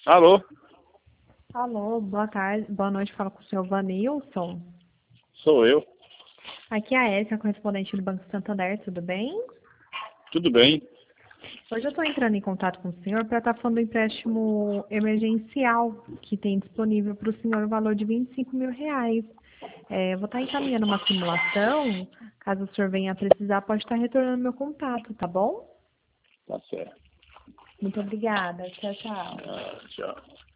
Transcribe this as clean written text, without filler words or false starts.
Alô? Alô, boa tarde, boa noite, falo com o senhor Vanilson. Sou eu. Aqui é a Érica, correspondente do Banco Santander, tudo bem? Tudo bem? Hoje eu estou entrando em contato com o senhor para estar falando do empréstimo emergencial que tem disponível para o senhor o valor de R$ 25.000. Eu vou estar encaminhando uma simulação, caso o senhor venha a precisar, pode estar retornando meu contato, tá bom? Tá certo. Muito obrigada, tchau, tchau. Tchau.